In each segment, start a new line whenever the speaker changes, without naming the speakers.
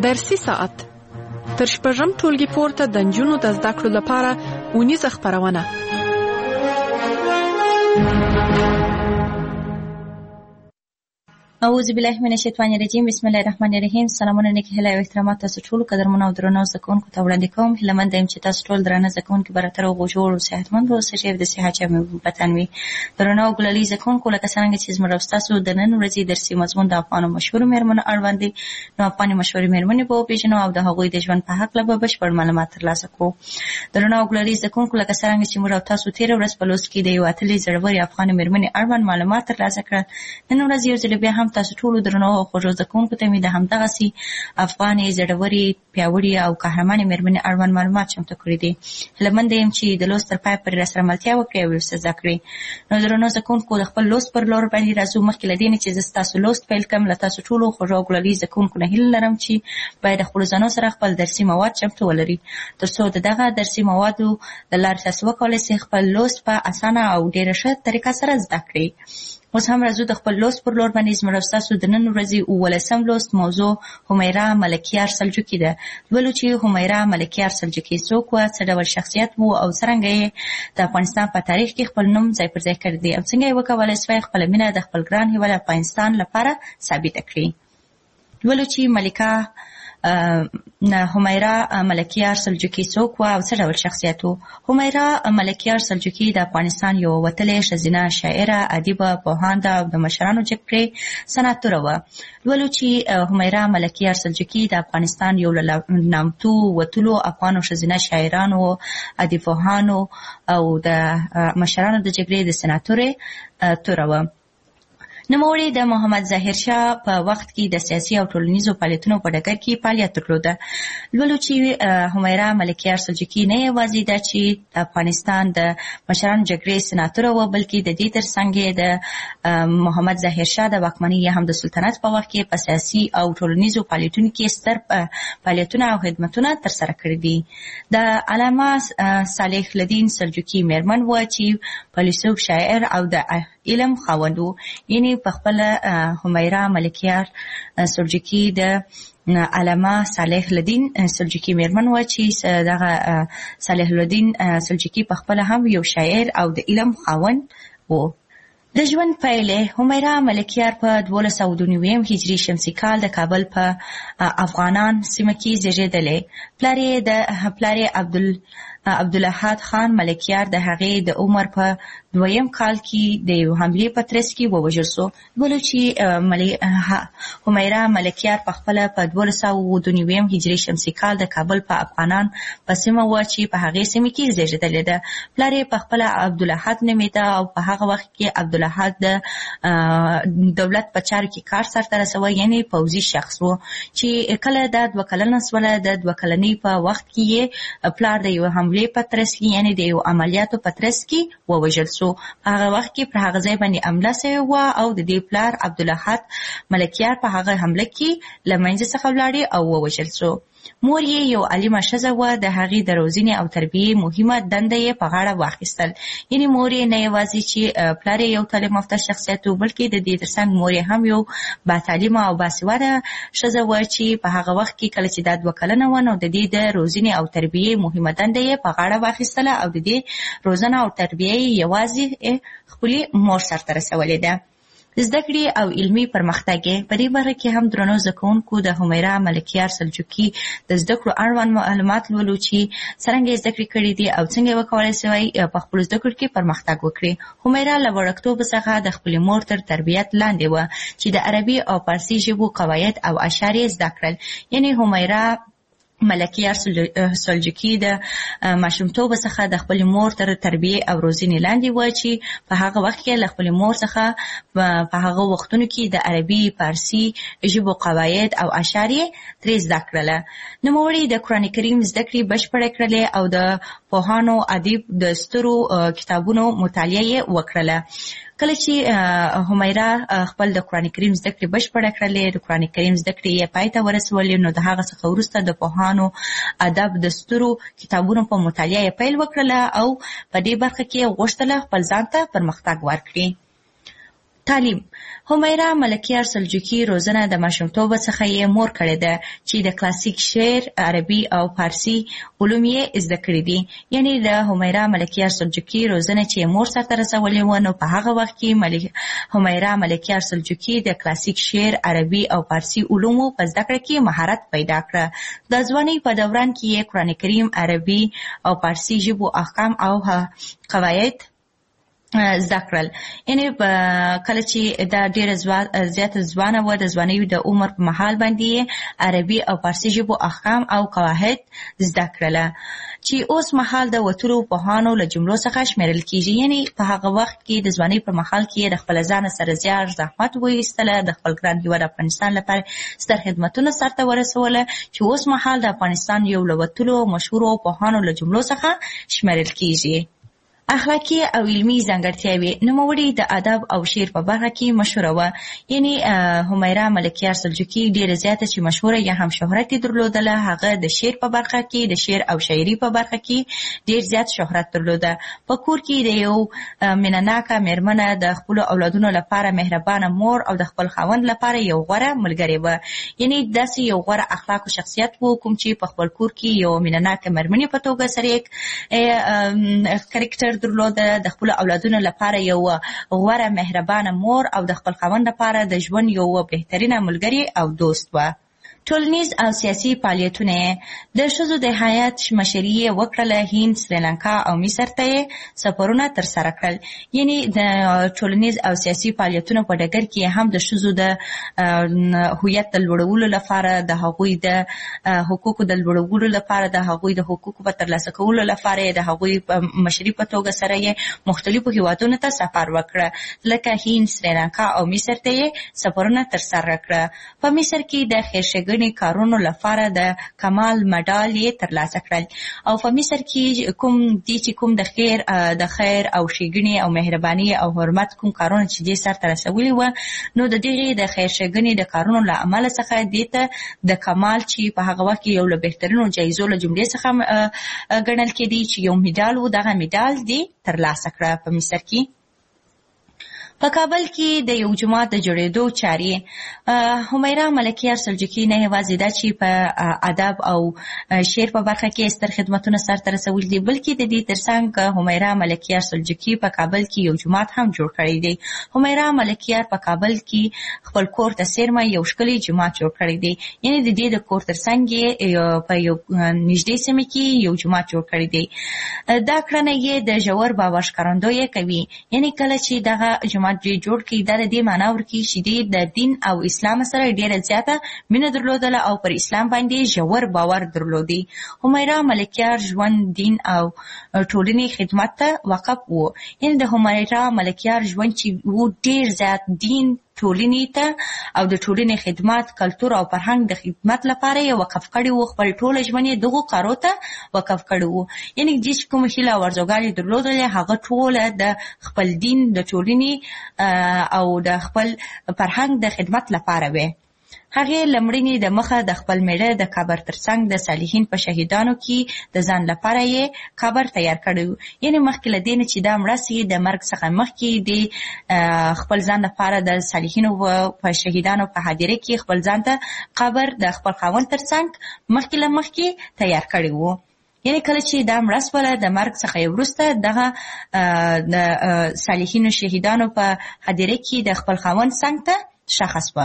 درسي ساعت تر شپږم ټولګي پورته د نجونو د زده کړو لپاره اونیزه خپرونه.
اعوذ بالله من الشیطان الرجیم. بسم الله الرحمن الرحیم. سلامونه نیک هیله او احترامات تاسو ټول قدرمنو او درنو زده کوونکو ته وړاندې کوم. هیلهمند یم چې تاسو ټول درانه زده کوونکي برابر او جوړ او صحتمند اوسئ. د صحت جامې وطن وي. درنو او ګلالي زده کوونکو لکه څنګه چې زموږ تاسو د نن ورځې درسي مضمون د افغانو مشهور میرمنو اړوند دي، نو افغاني مشهور میرمنې به وپېژنو او د هغوی د ژوند په هکله به بشپړ معلومات ترلاسه کړو. درنو او ګلالي زده کوونکو لکه څنګه چې موږ تاسو تېره ورځ په لوست کې د یوې اتلې زړورې افغاني میرمنې اړوند معلومات ترلاسه کړل، نن ورځ یو ځل بیا هم تاسو ټولو درنو او خوږو زده کوونکو ته مې د همدغسې افغانې زړورې پیاوړې او قهرمانې میرمنې اړوند معلومات چمتو کړي دي. هیلهمنده یم چې د لوست تر پایه پورې راسره ملتیا وکړئ او ورسره زده کړئ. نو درنو زده کوونکو د خپل لوست پر لور باندې راځو. مخکې له دې نه چې زه ستاسو لوست پیل کړم، له تاسو ټولو خوږو او ګلالي زده کوونکو نه هیله لرم چې باید د خپلو ځانو سره خپل درسي مواد چمتو ولري، تر څو د دغه درسي موادو د لارې تاسو وکولی شئ خپل لوست په اسانه او ډېره ښه طریقه سره زده کړئ. اوس هم راځو د خپل لوست پر لور باندې. زموږ ستاسو د نن ورځې 19 لوست موضوع همیرا ملکیار سلجوقي ده. لولو چې همیرا ملکیار سلجوقي څوک وه، څه ډول شخصیت و او څرنګه یې د افغانستان په تاریخ کې خپل نوم ځای پر ځای کړی دی او څنګه یې وکولی شوی خپله مینه د خپل ګران هیواد افغانستان لپاره ثابته کړي. لولو چې همیرا ملکیار سلجوقي څوک وه او څه ډول شخصیت و. همیرا ملکیار سلجوقي د افغانستان یوه وتلې ښځینه شاعره، ادیبه، پوهانده او د مشرانو جګړې سناتوره وه. لولو چې همیرا ملکیار سلجوقي د افغانستان یو له نامتو وتلو افغانو ښځینه شاعرانو، ادیبپوهانو او د مشرانو د جګړې د سناتورې توره وه. نوموړي د محمد ظاهر شاه په وخت کې د سیاسي او ټولنیزو فعالیتونو په ډګر کې فعالیت درلوده. لولو چې همیرا ملکیار سلجوقي نه یوازې ده چې د افغانستان د مشرانو جګړې سناتوره وه، بلکې د دې ترڅنګ یې د محمد ظاهر شاه د واکمنۍ یا هم د سلطنت په وخت کې په سیاسي او ټولنیزو فعالیتونو کې ستر فعالیتونه او خدمتونه ترسره کړي دي. د علامه صالح الدین سلجوقي میرمن وه چې فیلسوف، شاعر او د علم خاوند و. یعنی په خپله همیرا ملکیار سلجوقي د علامه صالح الدین سلجوقي میرمن وه چې دغه صالح الدین سلجوقي په خپله هم یو شاعر او د علم خاوند و. د ژوند پیلې همیرا ملکیار په 1292 هجري شمسي کال د کابل په افغانان سیمه کې زیږېدلی. پلار یې عبدالاحد خان ملکیار د هغې د عمر په 2م کال کې د یو حملې په ترڅ کې ووژل سو. ولو چې همیرا ملکیار په خپله په 1292 هجري شمسي کال د کابل په افغانان په سیمه وه چې په هغې سیمه کې زیږېدلې ده. پلار یې په خپله عبدالاحد نومېده او په هغه وخت کې عبدالاحد د دولت په چارو کې کار سرته رسوه، یعنې پوځي شخص و چې کله دا 2 کلنه شوله، د 2 کلنۍ په وخت کې یې پلار د یو حملې په ترڅ کې، یعنې د یو عملیاتو په ترڅ کې ووژل سو. په هغه وخت کې پر هغه ځای باندې حمله سوې وه او د دې پلار عبدالاحد ملکیار په هغه حمله کې له منځه څخه ولاړې او ووژل سو. مور یې یو عالمه ښځه وه، د هغې د روزنې او تربیې مهمه دنده یې په غاړه واخیستل. یعنې مور یې نه یوازې چې پلار یې یو تعلیم یافته شخصیت و، بلکې د دې ترڅنګ مور یې هم یو باتعلیمه او باسواده ښځه وه چې په هغه وخت کې کله چې دا 2 کلنه وه، نو د دې د روزنې او تربیې مهمه دنده یې په غاړه واخیستله او د دې روزنه او تربیه یې یوازې خپلې مور سرته رسولې ده. زده کړې او علمي پرمختګ په دې باره کې هم درنو زده کوونکو د همیرا ملکیار سلجوقي د زده کړو اړوند معلومات لولو چې څرنګه یې زده کړې کړي دي او څنګه یې وکولی شوی په خپلو زده کړو کې پرمختګ وکړي. همیرا له وړکتوبه څخه د خپلې مور تر تربیت لاندې وه چې د عربي او فارسي ژبو قواعد او اشعار یې زده کړل. یعنې همیرا ملکیار سلجوقي د ماشومتوبه څخه د خپلې مور تر تربیې او روزنې لاندې وه چې په هغه وخت کې له خپلې مور څخه په هغه وختونو کې د عربي، فارسي ژبو قواعد او اشعار یې ترې زده کړله. نوموړي د قرآن کریم زده کړې بشپړه کړلې او د پوهانو، ادیب د سترو کتابونو مطالعه یې وکړله. کله چې همیرا خپل د قرآن کریم زده کړې بشپړه کړلې، د قرآن کریم زده کړې یې پای ته ورسولې، نو د هغه څخه وروسته د پوهانو، ادب د سترو کتابونو په مطالعه یې پیل وکړله او په دې برخه کې غوښتله خپل ځان ته پرمختګ ورکړي. تعلیم. همیرا ملکیار سلجوقي روزنه د ماشومتوب څخه یې مور کړې ده چې د کلاسیک شعر، عربي او فارسی علوم یې زده کړي دي. یعنی د همیرا ملکیار سلجوقي روزنه چې مور سره رسولې و، نو په هغه وخت کې همیرا ملکیار سلجوقي د کلاسیک شعر، عربي او فارسی علومو په زده کړه کې مهارت پیدا کړ. د ځوانۍ په دوران کې یې قرآن کریم، عربي او فارسی ژبو احکام او قواعد زده کړل. یعنی کله چې دا ډېره زیاته ځوانه وه، د ځوانۍ د عمر په مهال باندې عربي او فارسي ژبو احکام او قواعد زده کړله چې اوس مهال د وتلو پوهانو له جملو څخه شمیرل کیږي. یعنی په هغه وخت کې د ځوانۍ پر مهال کې د خپل ځان سره زیار زحمت وایستله، د خپل ګران هیواد افغانستان لپاره ستر خدمتونه سرته ورسوله چې اوس مهال د افغانستان یو له وتلو مشهورو پوهانو له جملو څخه شمیرل کیږي. اخلاقی او علمی ځانګړتیاوې. نوموړې د ادب او شعر په برخه کې مشهوره وه. یعنی همیرا ملکیار سلجوقي ډېره زیاته چې مشهوره یا هم شهرت یې درلودله، هغه د شعر په برخه کې، د شعر او شاعري په برخه کې ډېر زیات شهرت درلوده. په کور کې د یو مینه‌ناکه مېرمنه، د خپلو اولادونو لپاره مهربانه مور او د خپل خاوند لپاره یو غوره ملګری وه. یعنی داسې یو غوره اخلاق او شخصیت و کوم چې په خپل کور کې یو مینه‌ناکه مېرمنې په توګه سره کرکټر درلوده، د خپل اولادونو لپاره یو غوره مهربانه مور او د خپل خاوند لپاره د ژوند یو بهترینه ملګری او دوست و. ټولنیز او سیاسي فعالیتونه. د ښځو د هیات مشري یې وکړله. هند، سریلانکا او مصر ته یې سفرونه ترسره کړل. یعنی د ټولنیز او سیاسي فعالیتونو په ډګر کې هم د ښځو د هویت د لوړولو لپاره، د هغوی د حقوقو د لوړولو لپاره، د هغوی د حقوقو په ترلاسه کولو لپاره، د هغوی په مشري په توګه سره یې مختلفو هیوادونو ته سفر وکړه، لکه هند، سریلانکا او مصر ته یې سفرونه ترسره کړه. په مصر کې د خیرښېګڼې کارونو لپاره د کمال مډال یې ترلاسه کړل. او په مصر کې کوم د خیر او ښېګڼې او مهرباني او حرمت کوم کارونه چې دې سرته رسولي وه، نو د دغې د خیرښېګڼې د کارونو له امله څخه دې ته د کمال چې په هغه وخت کې یو له بهترینو جایزو له جملې څخه ګڼل کېدی چې یو میډال و، دغه میډال دې ترلاسه کړه په مصر کې. په کابل کې د یو جومات د جوړېدو چارې. همیرا ملکیار سلجوقي نه یوازې دا چې په ادب او شعر په برخه کې ستر خدمتونه سرته رسولي دي، بلکې د دې ترڅنګ همیرا ملکیار سلجوقي په کابل کې یو جومات هم جوړ کړی دی. همیرا ملکیار په کابل کې خپل کور ته څیرمه یو ښکلی جومات جوړ کړی دی. یعنی د دې د کور ترڅنګ یې په یو نږدې سیمه کې یو جومات جوړ کړی دی. دا کړنه یې د ژور باور ښکارندویي کوي. یعنی کله چې دغه جومات جوړ کړي، دا د دې معنا ورکوي چې دې د دین او اسلام سره ډېره زیاته مینه درلودله او پر اسلام باندې ژور باور درلودي. همیرا ملکیار ژوند، دین او ټولنې خدمت ته وقف و. یعنی د همیرا ملکیار ژوند چې و ډېر زیات دین، ټولنې ته او د ټولنې خدمت، کلتور او فرهنګ د خدمت لپاره یې وقف کړی و. خپل ټول ژوند یې دغو کارو ته وقف کړی و. یعنی چې کوم هیله او ارزوګانې درلودلې، هغه ټوله د خپل دین، د ټولنې او د خپل فرهنګ د خدمت لپاره وې. هغې له مړینې د مخه د خپل میړه د قبر ترڅنګ د صالحین په شهیدانو کې د ځان لپاره یې قبر تیار کړی و. یعنې مخکې له دې نه چې دا مړه سي، د مرګ څخه مخکې د خپل ځان لپاره د صالحینو په شهیدانو په حاضرۍ کې خپل ځان ته قبر د خپل خاوند ترڅنګ مخکې له مخکې تیار کړی و. یعنی کله چې دا مړه سوله، د مرګ څخه وروسته دغه د صالحینو شهیدانو په حاضرۍ کې د خپل خاوند څنګ ته ښخه سوه.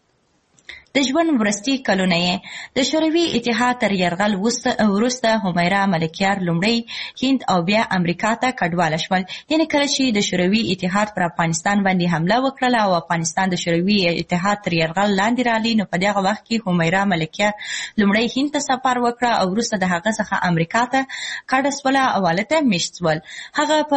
د ژوند وروستي کلونه یې د شوروي اتحاد تر یرغل وروسته همیرا ملکیار لومړی هند او بیا امریکا ته کډواله شول. یعنې کله چې د شوروي اتحاد پر افغانستان باندې حمله وکړله او افغانستان د شوروي اتحاد تر یرغل لاندې راغلی، نو په دغه وخت کې همیرا ملکیار لومړی هند ته سفر وکړه او وروسته د هغه څخه امریکا ته کډه سوله او هلته میشت سول. هغه په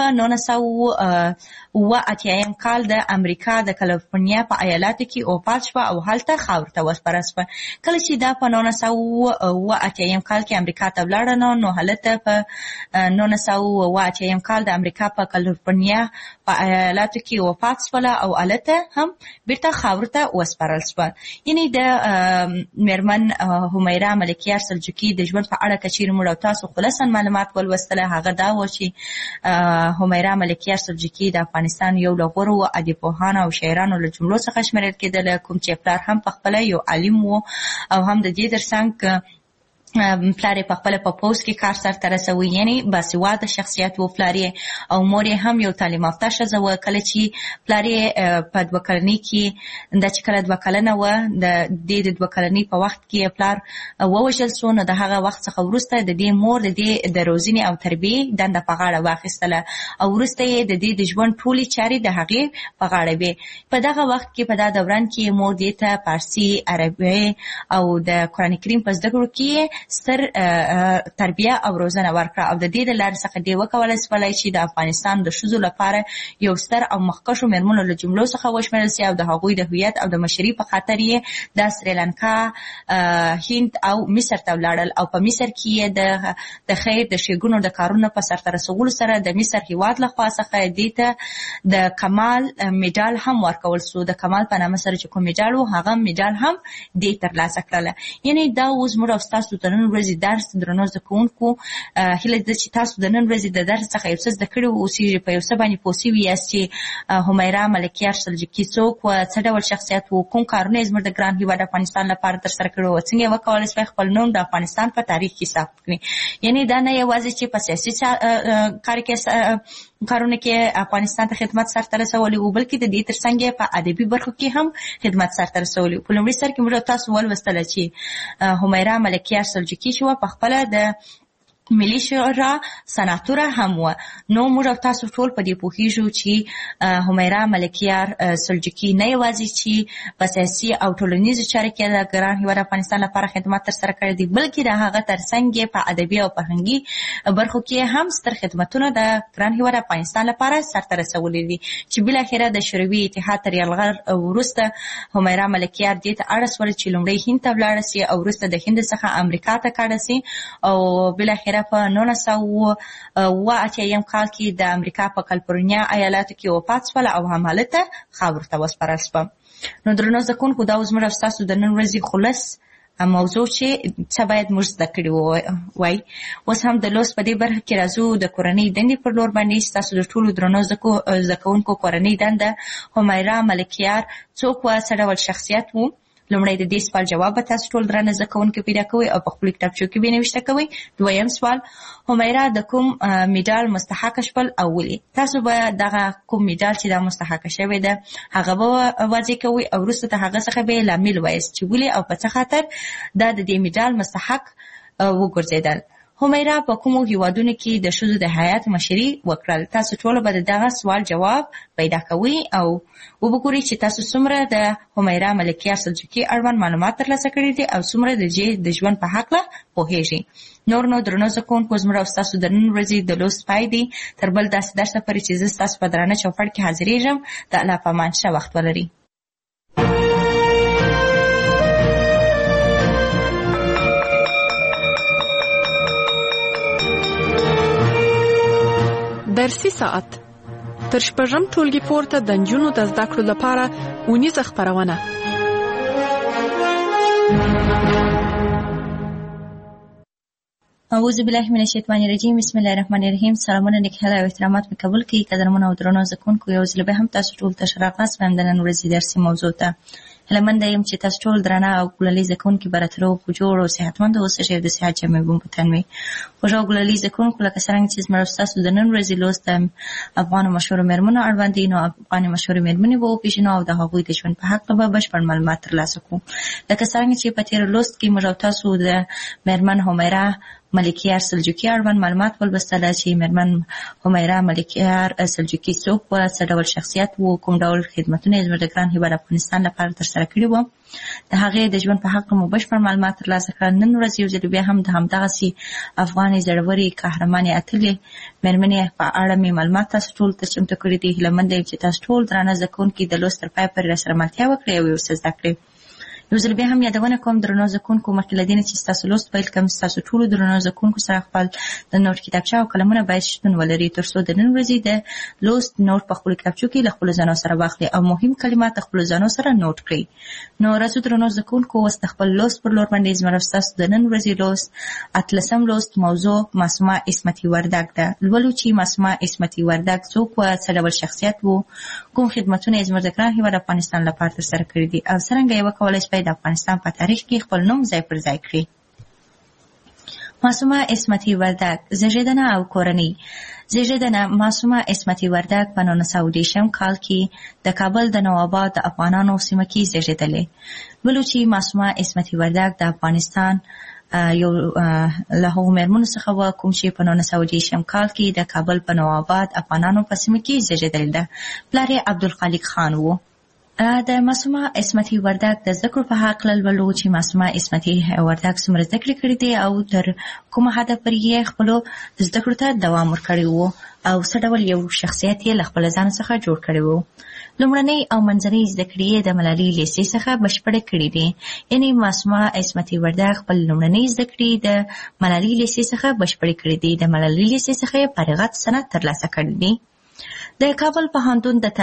1987 کال د امریکا د کالیفورنیا په ایالاتو کې وفات شوه او هلته خاورو ته وسپارل شوه. کله چې دا په 1980 کال کې امریکا ته ولاړه نو هلته په 1980 کال د امریکا په کالیفورنیا په ایالاتو کې وفات شوله او هلته هم بیرته خاورو ته وسپارل شوه. یعنې د میرمن همیرا ملکیار سلجوقي د ژوند په اړه که چیرې موږ او تاسو خلاصا معلومات ولوستله، هغه دا و چې همیرا ملکیار سلجوقي د افغانستان یو له غوره ادیبپوهانو او شاعرانو له جملو څخه شمیرل کېدله، کوم چې پلار هم پخپله یو عالم و او هم د دې ترڅنګ پلار یې پخپله په پوځ کې کار سرته رسوي، یعنې باسواده شخصیت و پلار یې، او مور یې هم یو تعلیم یافته ښځه وه. کله چې پلار یې په 2 کلنۍ کې دا چې کله 2 کلنه وه د دې د 2 کلنۍ په وخت کې پلار ووژل سو، نو د هغه وخت څخه وروسته د دې مور د دې د روزنې او تربیې دنده په غاړه واخیستله او وروسته یې د دې د ژوند ټولې چارې د هغې په غاړه وې. په دغه وخت کې په دا دوران کې مور دې ته فارسي، عربي او د قرآن کریم په زده کړو کې ستر تربیه او روزنه ورکړه او د دې د لارې څخه دې وکولای شولی چې د افغانستان د ښځو لپاره یو ستر او مخکښو میرمنو له جملو څخه وشمېرل سي او د هغوی د هویت او د مشرۍ په خاطر یې د سریلانکا، هند او مصر ته ولاړل او په مصر کې یې د خیر د ښېګڼو د کارونو په سرته رسولو سره د مصر هېواد لخوا څخه دې ته د کمال میډال هم ورکول سو. د کمال په نامه سره چې کوم میډال و هغه میډال هم دې ترلاسه کړله. یعنې دا اوس موږ او ستاسو د نن ورځې درس درنو زده کوونکو هیله ده چې تاسو د نن ورځې د درس څخه یو څه زده کړي اوسئ، په یو څه باندې پوه سوي یاست چې همیرا ملکیار سلجوقي څوک و، څه ډول شخصیت و، کوم کارونه یې زموږ د ګران هېواد افغانستان لپاره ترسره کړي و، څنګه یې وکولی شوی خپل نوم د افغانستان په تاریخ کې ثبت کړي. یعنې دا نه یوازې چې په سیاسي کارونه کې افغانستان ته خدمت سرته رسولی و، بلکې د دې ترڅنګ یې په ادبي برخو کې هم خدمت سرته رسولی و. په لومړي سر کې موږ تاسو ولوستله چې همیرا ملکیار سلجوقي چې وه پخپله د ملي شورا سناتوره هم وه. نو موږ او تاسو ټول په دې پوهېږو چې همیرا ملکیار سلجوقي نه یوازې چې په سیاسي او ټولنیزو چارو کې د ګران هېواد افغانستان لپاره خدمت ترسره کړی دی، بلکې د هغه ترڅنګ یې په ادبي او فرهنګي برخو کې هم ستر خدمتونه د ګران هېواد افغانستان لپاره سرته رسولي دي چې بالاخره د شوروي اتحاد تر یرغل وروسته همیرا ملکیار دې ته اړ شول چې لومړی هند ته ولاړه سي او وروسته د هند څخه امریکا ته کډه سي او بالاخره په 1980 کال کې د امریکا په کالیفورنیا ایالاتو کې وفات شوله او هم هلته خاورو ته وسپارل شوه. نو درنو زده کوونکو دا اوس موږ او ستاسو د نن ورځې خلاص موضوع چې څه باید موږ زده کړي وای. اوس هم د لوست په دې برخه کې راځو د کورنۍ دندې پر لور باندې. ستاسو د ټولو درنو زده کوونکو کورنۍ دنده همیرا ملکیار څوک وه، څه ډول شخصیت و؟ لومړی د دې سوال جواب به تاسو ټول درنه زده کوونکي پیدا کوئ او په خپلو کتابچو کې به یې نوشته کوئ. دویم سوال، همیرا د کوم میډال مستحقه شول او ولې؟ تاسو به دغه کوم میډال چې دا مستحقه شوی ده هغه به واضح کوئ او وروسته د هغه څخه به یې لامل وایاست چې ولې او په څه خاطر دا د دې میډال مستحق وګرځېدل. همیرا په کومو هیوادونو کې د ښځو د هیات مشري وکړل؟ تاسو ټول به د دغه سوال جواب پیدا کوئ او وګورئ چې تاسو څومره د همیرا ملکیار سلجوقي اړوند معلومات ترلاسه کړي دي او څومره د ژوند په هکله پوهیږئ. نور نو درنو زده کوونکو زموږ او ستاسو د نن ورځې د لوست پای دی. تر بل داسې درسه پورې چې زه ستاسو په درانه چوپړ کې حاضرېږم. د الله په امان ښه وخت ولرئ.
درسي ساعت تر شپږم ټولګي پورته د نجونو د زده کړو لپاره اونیزه خپرونه.
اعوذ بالله من الشیطان الرجیم. بسم الله الرحمن الرحیم. سلامونه، نیکهیله او احترامات مې قبول کړئ. قدرمنو او درنو زده کوونکو، یو ځل بیا هم تاسو ټول ته ښه راغلاست وایم د نن ورځې درسي موضوع ته. هیله منده یم چې تاسو ټول درانه او ګلالي زده کوونکي به راته روغ جوړ او صحتمند اوسئ او د صحت جامې به مو په تن وي. خوږ او ګلالي زده کوونکو، لکه څرنګه چې زموږ ستاسو د نن ورځې لوست د افغانو مشهورو میرمنو اړوند دی، نو افغاني مشهورې میرمنې به وپېژنو او د هغوی د ژوند په هکله به بشپړ معلومات ترلاسه کړو. لکه څرنګه چې په تېر لوست کې موږ او تاسو د میرمن همیرا ملکیار سلجوقي اړوند معلومات ولوستله چې میرمن همیرا ملکیار سلجوقي څوک وه، څه ډول شخصیت و، کوم ډول خدمتونه یې زموږ د ګران هېواد افغانستان لپاره ترسره کړي وو. د هغې د ژوند په هکله مو بشپړ معلومات ترلاسه کړل. نن ورځ یو ځل بیا هم د همدغسې افغانې زړورې قهرمانې اتلې میرمنې په اړه مې معلومات تاسو ټول ته چمتو کړي دي. هیله منده یم چې تاسو ټول درانه زده کوونکي د لوست تر پایه پورې راسره ملتیا وکړئ او یو څه زده کړئ. یو ځل بیا هم یادونه کوم درنو زده کوونکو، مخکې له دې نه چې ستاسو لوست پیل کړم، ستاسو ټولو درنو زده کوونکو سره خپل د نوټ کتابچه او قلمونه باید شتون ولري تر څو د نن ورځې د لوست نوټ په خپلو کتابچو کې له خپلو ځانو سره واخلي او مهم کلمات د خپلو ځانو سره نوټ کړئ. نو راځو درنو زده کوونکو، اوس د خپل لوست پر لور باندې زموږ ستاسو د نن ورځې لوست 18 لوست موضوع معصومه عصمتي وردګ ده. لولو چې معصومه عصمتي وردګ څوک و، څه ډول شخصیت و، کوم خدمتونه یې زموږ د ګران هېواد افغانستان لپاره ترسره کړي دي او څرنګه یې وکولی شي د افغانستان په تاریخ کې خپل نوم ځای پر ځای کړي. معصومه عصمتي وردګ، زیږیدنه او کورنۍ. زیږیدنه: معصومه عصمتي وردګ په 1910 کال کې د کابل د نوآباد د افغانانو سیمه کې زیږیدلې. ولو چې معصومه عصمتي وردګ د افغانستان یو له هغو مېرمنو څخه و کوم چې په 1910 کال کې د کابل په نوآباد افغانانو په سیمه کې زیږیدلې ده. پلار یې عبدالخالق خان و. د معصومه عصمتي وردګ د زده کړو په هکله لولو چې معصومه عصمتي وردګ څومره زده کړې کړې دي او تر کومه حده پورې یې خپلو زده کړو ته دوام ورکړی و او څه ډول یو شخصیت یې له خپل ځان څخه جوړ کړی و. لومړنۍ او منځنۍ زده کړې یې د ملالۍ لیسې څخه بشپړې کړې دي. یعنې معصومه عصمتي وردګ خپل لومړنۍ زده کړې د ملالۍ لیسې څخه بشپړې کړې دي. د ملالۍ لیسې څخه یې فارغت سند ترلاسه کړی دی. د کابل پوهنتون د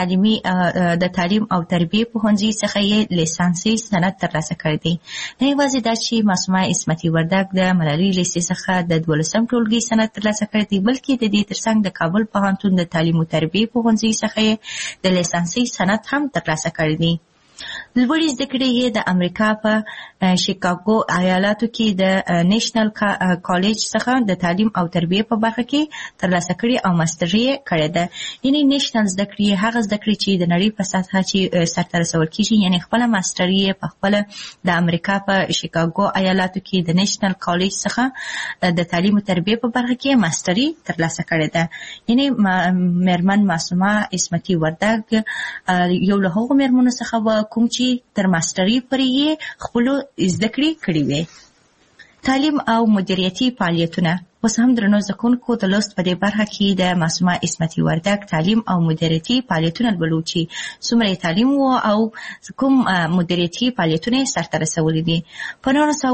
تعلیم او تربیې پوهنځي څخه یې لیسانسي سند ترلاسه کړی دی. نه یوازې دا چې معصومه عصمتي وردګ د ملالۍ لیسې څخه د 12 ټولګي سند ترلاسه کړی دی، بلکې د دې ترڅنګ د کابل پوهنتون د تعلیم او تربیې پوهنځي څخه یې د لیسانسي سند هم ترلاسه کړی دی. لوړې زده کړې یې د امریکا په شیکاګو ایالاتو کې د نیشنل کالج څخه د تعلیم او تربیې په برخه کې ترلاسه کړې او ماستري یې کړې ده. یعنې نیشنل زده کړې هغه زده کړې چې د نړۍ په سطحه چې سرته رسول کېږي، یعنې خپله ماستري یې په خپله د امریکا په شیکاګو ایالاتو کې د نیشنل کالج څخه د تعلیم او تربیې په برخه کې ماستري ترلاسه کړې ده. یعنې مېرمن معصومه عصمتي وردګ یو له هغو مېرمنو څخه و کوم چې تر ماستري پورې یې خپلو زده کړې کړې وې. تعلیم او مدیریتي فعالیتونه. اوس هم درنو زده کوونکو د لوست په دې برخه کې د معصومه عصمتي وردګ تعلیم او مدیریتي فعالیتونه لولو چې څومره یې تعلیم و او کوم مدیریتي فعالیتونه یې سرته رسولي دي. په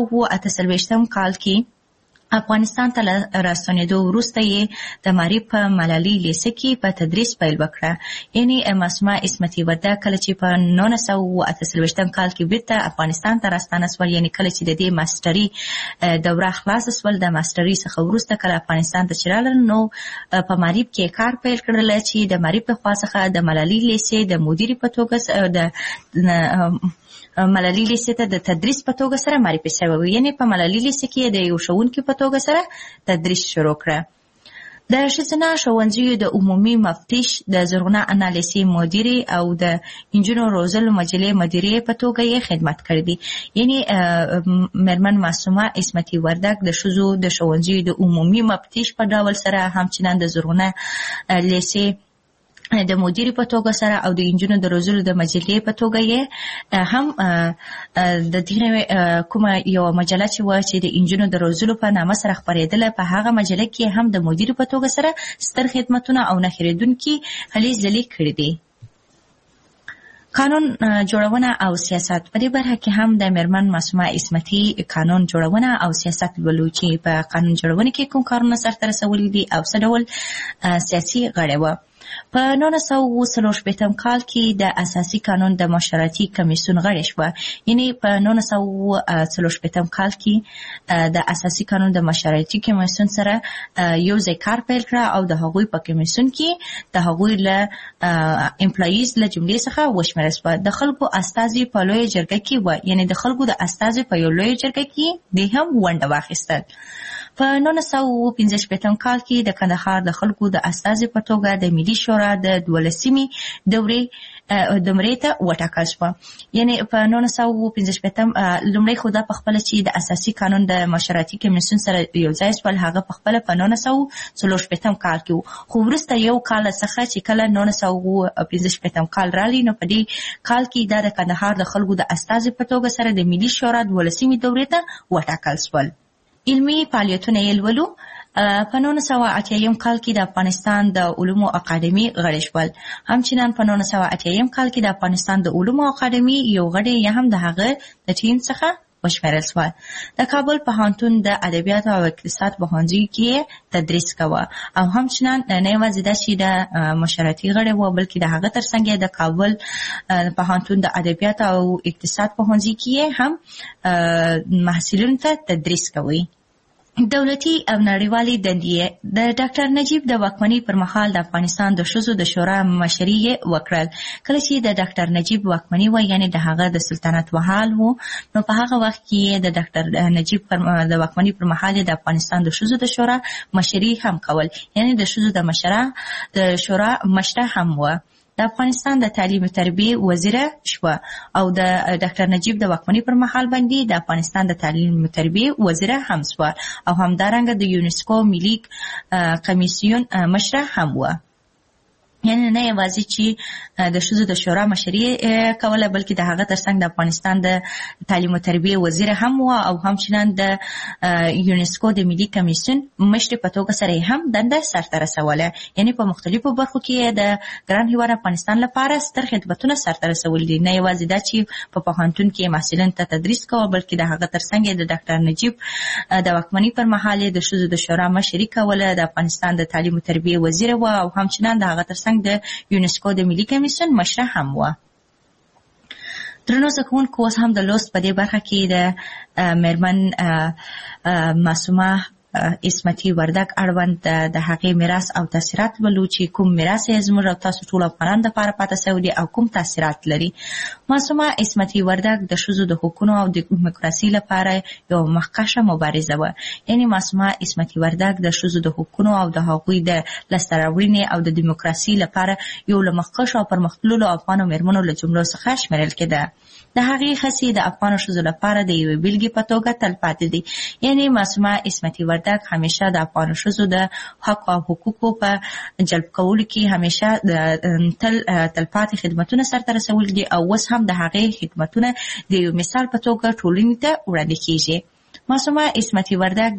1948 کال کې افغانستان ته راستنېدو وروسته یې د معارف په ملالۍ لیسه کې په تدریس پیل وکړه. یعنې معصومه عصمتي وردګ کله چې په 1948 کال کې بیرته افغانستان ته راستانه سول، یعنې کله چې د دې ماستري دوره خلاصه سول، د ماستري څخه وروسته کله افغانستان ته چې راغلل نو په معارف کې کار پیل کړل چې د معارف له خوا څخه د ملالۍ لیسې د مدیرې په توګه د ملالۍ لیسې ته د تدریس په توګه سره معرفي شوی و. یعنې په ملالۍ لیسې کې د یو ښوونکي په توګه سره تدریس شروع کړه. د ښځینه ښوونځیو د عمومي مفتش، د زرغونه انا لیسې مدیرې او د انجونو روزلو مجلې مدیرې په توګه یې خدمت کړی دی. یعنې مېرمن معصومه عصمتي وردګ د ښځو د ښوونځیو د عمومي مفتش په ډول سره همچنان د زرغونه لیسې د مدیرې په توګه سره او د انجونو د روزلو د مجلې په توګه یې هم د دې کومه یو مجله چې وه چې د انجونو د روزلو په نامه سره خپرېدله، په هغه مجله کې هم د مدیرې په توګه سره ستر خدمتونه او نه هېرېدونکي هلې ځلې کړي دي. قانون جوړونه او سیاست. په دې برخه کې هم د مېرمن معصومه عصمتي قانون جوړونه او سیاست لولو چې په قانون جوړونه کې کوم کارونه سرته رسولي دي او څه ډول سیاسي غړې وه. په 1940 کال کې د اساسي قانون د مشورتي کمیسیون غړې شوه. یعنې په 1940 کال کې د اساسي قانون د مشورتي کمیسیون سره یو ځای کار پیل کړه او د هغوی په کمیسیون کې د هغوی له امپلایز له جملې څخه وشمېرل شوه. د خلکو استازي په لویه جرګه کې و، یعنې د خلکو د استازي په یو لویه جرګه کې د هم ونډه واخیستل. په 1945 کال کې د کندهار د خلکو د استازي په توګه د ملي شورا د 12مې دمرې ته وټاکل شوه. یعنې په 1945 لومړی خو دا پخپله چې د اساسي قانون د مشورتي کمیسیون سره یو ځای شول، هغه پخپله په 1944 کال کې و. خو وروسته یو کال څخه چې کله 1945 کال راغلی نو په دې کال کې دا د کندهار د خلکو د استازي په توګه سره د ملي شورا 12مې دورې ته وټاکل شول. علمي فعالیتونه یې لولو. په 1980 کال کې د افغانستان د علومو اکاډمي غړي شول. همچنان په 1980 کال کې د افغانستان د علومو اکاډمي یو غړی یا هم د هغه د ټیم څخه وشمېرل شول. د کابل پوهنتون د ادبیاتو او اقتصاد پوهنځي کې تدریس کاوه او همچنان نه یوازې دا چې د مشرتي غړی و بلکې د هغه ترڅنګ د کابل پوهنتون د ادبیاتو او اقتصاد پوهنځي کې هم محصلینو ته تدریس کوي. دولتي او نړیوالي دندې د ډاکټر نجیب د واکمنۍ پر مهال د افغانستان د ښځو د شورا مشري وکړل. کله چې د ډاکټر نجیب واکمنۍ و یعنی د هغه د سلطنت وحال وو، نو په هغه وخت کې د ډاکټر نجیب د واکمنۍ پر مهال د افغانستان د ښځو د شورا مشري هم کول، یعنی د ښځو د شورا مشره هم و. د افغانستان د تعلیم او تربیه وزیره شوه او د ډاکټر نجیب د واکمنۍ پر مهال باندې د افغانستان د تعلیم او تربیه وزیره هم شوه او همدارنګه د یونسکو ملي کمیسیون مشره هم و. یعنی نه یوازې چې د ښځو د شورا مشري کوله بلکې د هغه ترڅنګ د افغانستان د تعلیم او تربیه وزیر هم و او همچنان د یونسکو د ملي کمیسیون مشر په توګه سره هم دنده سرته رسوله. یعنی په مختلفو برخو کې د ګران هیواد افغانستان لپاره ستر خدمتونه سرته رسول دي. نه یوازې دا چې په پوهنتون کې محصلینو ته تدریس کوه بلکې د هغه ترڅنګ د ډاکټر نجیب د واکمنۍ پر مهال د ښځو د شورا مشري کوله، د افغانستان د تعلیم او تربیه وزیر و او همچنان د هغه ترڅنګ د یونسکو د ملي کمیسیون مشره هم و. درنو زکونکو اوس هم د لوست په دې برخه کې د میرمن معصومه اسمتي وردګ اړوند د هغې میراث او تاثیرات ولو چې کوم میراث یې زموږ او تاسو ټول افغانانو دپاره پاته سوی دی او کوم تاثیرات لري. معصومه اسمتي وردګ د ښځو د حقونو او د دیموکراسۍ لپاره یو مخکښه مبارزه وه. یعنی معصومه اسمتي وردګ د ښځو د حقونو او د هغوی د لاسته راوړنې او د دیموکراسۍ لپاره یو له مخکښو او پرمختللو افغانو میرمنو له جملو څخه شمیرل کېده. د هغې هڅې د افغانو ښځو لپاره د یوې بېلګې په توګه تلپاتې دي. یعنی معصومه اسمتي وردګ همیشه د افغانو ښځو د حق او حقوقو په جلب کولو کې همیشه تلپاتې خدمتونه سرته رسولي دي او اوس هم د هغې خدمتونه د یو مثال په توګه ټولنې ته وړاندې کېږي. معصومه اسمتي وردګ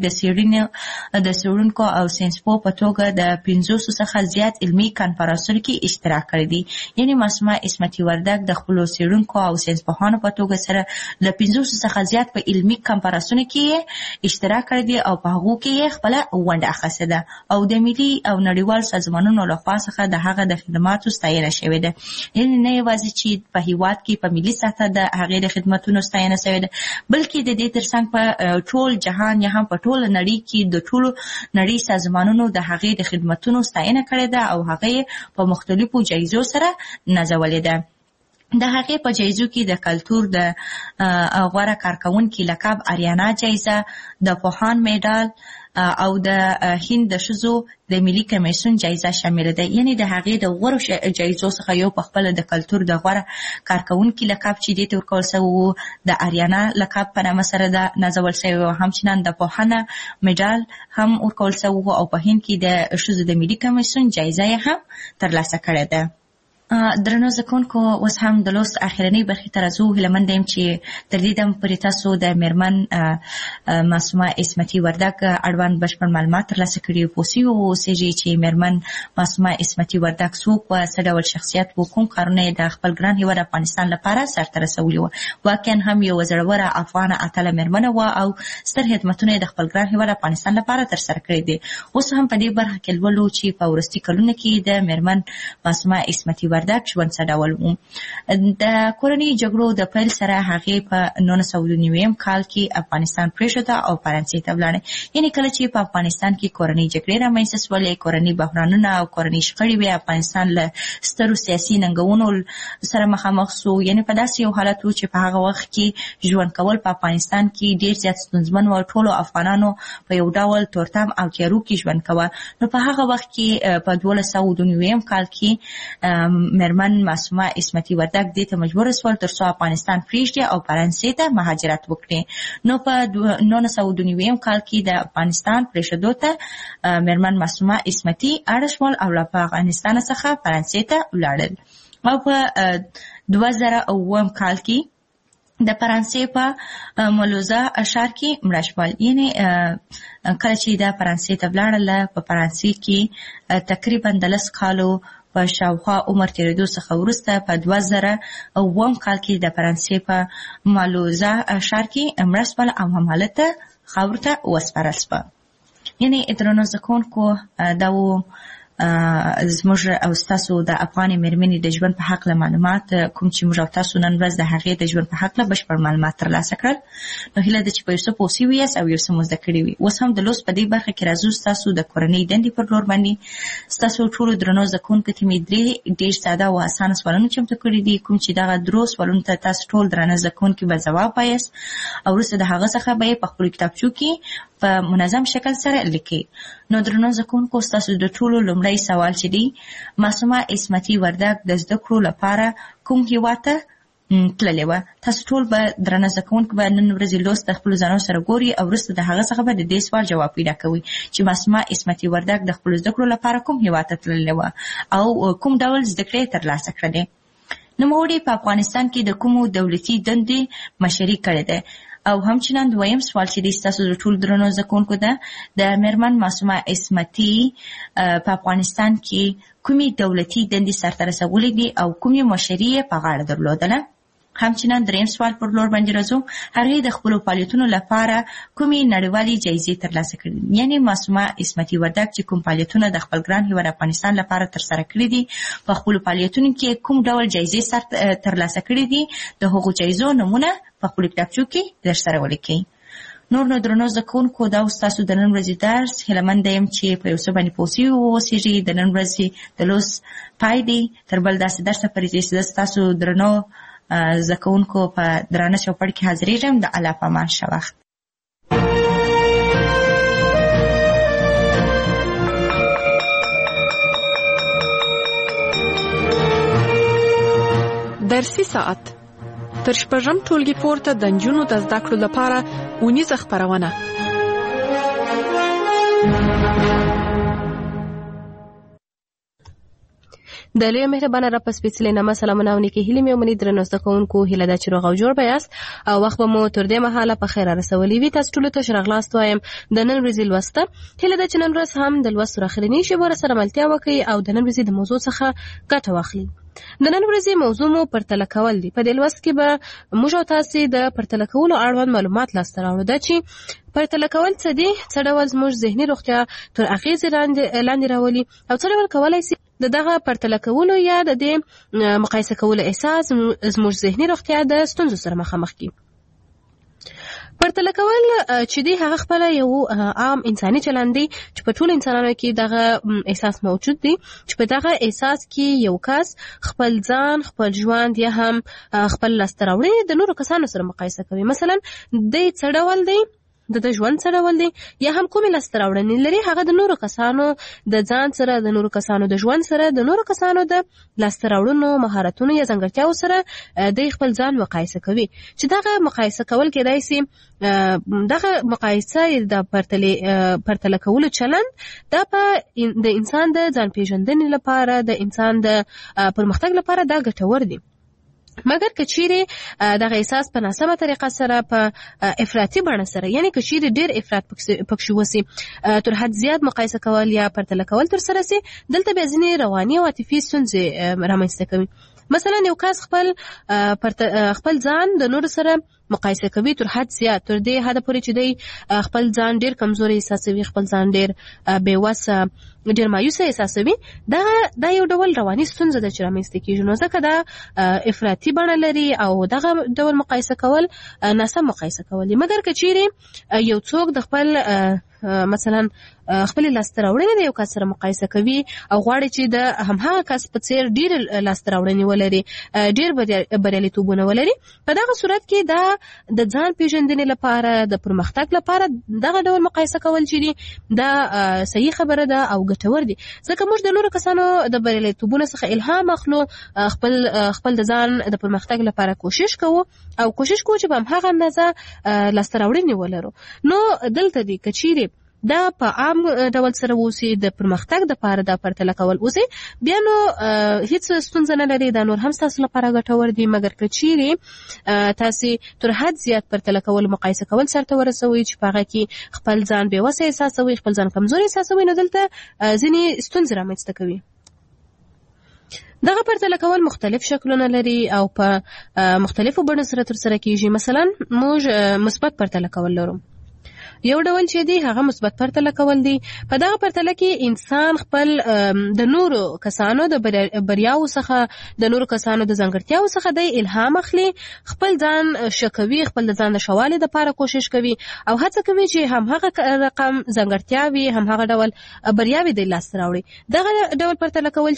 د څېړونکو او ساینسپوه په توګه د 500 څخه زیات علمي کنفرانسونو کې اشتراک کړی دی. یعنی معصومه اسمتي وردګ د خپلو څېړونکو او ساینسپوهانو په توګه سره له 500 څخه زیات په علمي کنفرانسونو کې اشتراک کړی دی او په هغو کې یې خپله ونډه اخیستې ده او د ملي او نړیوال سازمانونو لخوا څخه د هغه د خدماتو ستاینه شوې ده. یعنی نه یوازې چې په هېواد کې په ملي سطحه د هغې د خدمتونو ستاینه شوې ده بلکې د دې ترڅنګ په ټول جهان یا هم په ټول نړۍ کې د ټولو نړۍ سازمانونو د هغې د خدمتونو ستاینه کړې ده او هغې په مختلفو جایزو سره نازولې ده. د هغې په جایزو کې د کلتور د غوره کارکوونکي لقب اریانا جایزه، د پوهان میډال او د هند د ښځو د ملي کمیسیون جایزه شامل ده. یعنی د هغې د غوره جایزو څخه یو په خپله د کلتور د غوره کارکوونکي لقب چې دې ته ورکول شوی و د اریانا لقب په نامه سره ده نازول شوی و. همچنان د پوهنه میډال هم ورکول شوی و او په هند کې د ښځو د ملي کمیسیون جایزه یې هم ترلاسه کړې ده. درنو زکونکو اوس هم د لوست اخرنۍ برخې ته راځو. هیلهمند یم چې تر دې دمه پورې تاسو د میرمن معصومه اسمتي وردګ اړوند بشپړ معلومات ترلاسه کړي پوه سوي اوسېږئ چې میرمن معصومه اسمتي وردګ څوک وه، څه ډول شخصیت و، کوم کارونه یې د خپل ګران هېواد افغانستان لپاره سرته رسولي وه. واقعا هم یوه زړوره افغانه اتله میرمنه وه او ستر خدمتونه یې د خپل ګران هېواد افغانستان لپاره ترسره کړي دي. اوس هم په دې برخه کې لولو چې په وروستي کلونو کې د میرمن معصومه اسمتي وردګ ژوند څه ډول و. د کورنۍ جګړو د پیل سره هغې په 1999 کال کې افغانستان پرېښوده او فرانسې ته ولاړه. یعنې کله چې په افغانستان کې کورنۍ جګړې رامنځته شولې، کورنۍ بحرانونه او کورنۍ شخړې وې، افغانستان له سترو سیاسي ننګونو سره مخامخ شو. یعنې په داسې یو حالت و چې په هغه وخت کې ژوند کول په افغانستان کې ډېر زیات ستونزمن و. ټولو افغانانو په یو ډول تورتم او تیارو کې ژوند کوه. نو په هغه وخت کې په 1299 کال کې میرمن معصومه اسمتي وردګ دې ته مجبور شول تر څو افغانستان پرېږدي او فرانسې ته مهاجرت وکړي. نو په 1999 کال کې د افغانستان پرېښودو ته میرمن معصومه اسمتي اړ شول او له افغانستان څخه فرانسې ته ولاړل. او په 2009 کال کې د فرانسې په مولوزا ښار کې مړه شول. یعنې کله چې د فرانسې ته ولاړله، په فرانسې کې تقریبا د 10 کالو په شاوخوا عمر تېرېدو څخه وروسته په 2009 کال کې د فرانسې په مولوزا ښار کې مړه شول او همالته ته خاورو ته وسپارل شوه. یعنې درنو زده کوونکو، دا و زموږ او ستاسو د افغانې مېرمنې د ژوند په هکله معلومات، کوم چې موږ او تاسو نن ورځ د هغې د ژوند په هکله بشپړ معلومات ترلاسه کړل. نو هیله ده چې په یو څه پوه سوي یاست او یو څه مو زده کړي وي. اوس هم د لوست په دې برخه کې راځو ستاسو د کورنۍ دندې پر لور باندې. ستاسو ټولو درنو زده کوونکو ته مې 3 ډېر ساده او اسانه سوالونه چمتو کړي دي، کوم چې دغه 3 سوالونو ته تاسو ټول درنه زده کوونکي به ځواب وایاست او وروسته د هغه څخه به یې په خپلو کتابچو کې په منظم شکل سره لیکي. نو درنو زده کوونکو، ستاسو د ټولو لومړی سوال چې دی، معصومه عصمتي وردګ د زده کړو لپاره کوم هېواد ته تللې وه؟ تاسو ټول به درنه زده کوونکي به نن ورځې لوست د خپلو ځانونو سره ګوري او وروسته د هغه څخه به د دې سوال جواب پیدا کوئ چې معصومه عصمتي وردګ د خپلو زده کړو لپاره کوم هېواد ته تللې وه او کوم ډول زده کړې یې ترلاسه کړلې. نوموړې په افغانستان کې د کومو دولتي دندې مشري کړې ده؟ او همچنان دویم سوال چې دی ستاسو د ټولو درنو زده کوونکو ده، د مېرمن معصومه عصمتي په افغانستان کې کومې دولتي دندې سرته رسولې دي او کومې مشري یې په غاړه درلودله؟ همچنان دریم سوال پر لور باندې راځو. هغې د خپلو فعالیتونو لپاره کومې نړیوالې جایزې ترلاسه کړي دي؟ یعنې معصومه عصمتي وردګ چې کوم فعالیتونه د خپل ګران هېواد افغانستان لپاره ترسره کړي دي، په خپلو فعالیتونو کې کوم ډول جایزې ترلاسه کړي دي، د هغو جایزو نومونه په خپلو کتابچو کې درسره ولیکئ. نور نو درنو زده کوونکو، دا ستاسو د نن ورځې درس. هیله منده یم چې په یو څه باندې پوه سوي واوسېږئ. د نن ورځې د لوست پای دی. تر بل داسې درسه پورې چې زه ستاسو درنو زده کوونکو په درانه چوپړ کې حاضرېږم. د الله په امان ښه وخت.
درسي ساعت تر 6 ټولګي پورته د نجونو د زده کړو لپاره اونیزه خپرونه.
د لوی مهربانه رب په سپېڅلي نامه سلامونه او نیکې هیلې مې ومني. درنو زده کوونکو، هیله ده چې روغ او جوړ به یاست او وخت به مو تر دې مهاله په خیره رسولی وي. تاسو ټولو ته ښه راغلاست وایم. د نن ورځې لوسته هیله ده چې نن ورځ هم د لوست تر اخرنۍ شېبو سره ملتیا وکړئ او د نن ورځې د موضوع څخه ګټه واخلئ. د نن ورځې موضوع مو پرتله کول دي. په دې لوست کې به موږ او تاسې د پرتله کولو اړوند معلومات لاسته راوړو. دا چې پرتله کول څه دي، څه ډول زموږ ذهني روغتیا تر اغېزې لاندې راولي او څه ډول کولی سي د دغه پرتله کولو یا د دې مقایسه کولو احساس زموږ ذهني روغتیا د ستونزو سره مخامخ کړي. پرتله کول چې دی هغه خپله یو عام انساني چلند دی چې په ټولو انسانانو کې دغه احساس موجود دی چې په دغه احساس کې یو کس خپل ځان، خپل ژوند یا هم خپل لاسته راوړنې د نورو کسانو سره مقایسه کوي. مثلا دی څه ډول دی، د ژوند څه ډول دی یا هم کومې لاسته راوړنې لري، هغه د نورو کسانو د ځان سره، د نورو کسانو د ژوند سره، د نورو کسانو د لاسته راوړنو، مهارتونو یا ځانګړتیاو سره د خپل ځان مقایسه کوي. چې دغه مقایسه کول کېدای سي دغه مقایسه د پرتله کولو چلند دا د انسان د ځان پیژندنې لپاره، د انسان د پرمختګ لپاره دا ګټور دی. مګر که چیرې دغه احساس په ناسمه طریقه سره، په افراطي بڼه سره، یعنی که چیرې ډېر افراط پکښې وسي، تر حد زیات مقایسه کول یا پرتله کول ترسره سي، دلته بیا ځینې رواني او عاطفي ستونزې رامنځته کوي. مثلا یو کس خپل ځان د نورو سره مقایسه کوي تر حد زیات، تر دې حده پورې چې دی خپل ځان ډېر کمزوري احساسوي، خپل ځان ډېر بېوسه، ډېر مایوسه احساسوي. دا یو ډول رواني ستونزه ده چې رامنځته کېږي. نو ځکه دا افراطي بڼه لري او دغه ډول مقایسه کول ناسم مقایسه کول دي. مګر که چیرې یو څوک د خپل مثلا خپل لاسته راوړنې د یو کس سره مقایسه کوي او غواړي چې د همهغه کس په څیر ډېر لاسته راوړنې ولري، ډېر بریالیتوبونه ولري، په دغه صورت کې دا د ځان پیژندنې لپاره، د پرمختګ لپاره دغه ډول مقایسه کول چې دي دا صحیح خبره ده او ګټور دي. ځکه موږ د نورو کسانو د بریالیتوبونو څخه الهام اخلو، خپل د ځان د پرمختګ لپاره کوشش کوو او کوشش کوو چې په همهغه اندازه لاسته راوړنې ولرو. نو دلته دی که چیرې دا په عام ډول سره اوسي د پرمختګ د لپاره دا پرتله کول اوسي بیا نو هیڅ ستونزه نه لري دا نور هم تاسو لپاره ګټور دي مګر که چیرې تاسو تر حد زیات پرتله کول مقایسه کول سره ورسوي چې په هغه کې خپل ځان بې وسه احساسوي خپل ځان کمزوري احساسوي نو دلته ځینې ستونزې رامنځته کوي. دغه پرتله کول مختلف شکلونه لري او په مختلفو بڼو سره ترسره کیږي. مثلا موږ مثبت پرتله کول لرو. یو ډول چې دی هغه مثبت پرتله کول دی. په دغه پرتله کې انسان خپل د نورو کسانو د بریاو څخه د نورو کسانو د ځانګړتیاو څخه د الهام اخلي، خپل ځان شکوي، خپل ځان د شوالي لپاره کوشش کوي او هڅه کوي چې هم هغه رقم ځانګړتیاوي هم هغه ډول بریاوي د لاس راوړي. دغه ډول پرتله کول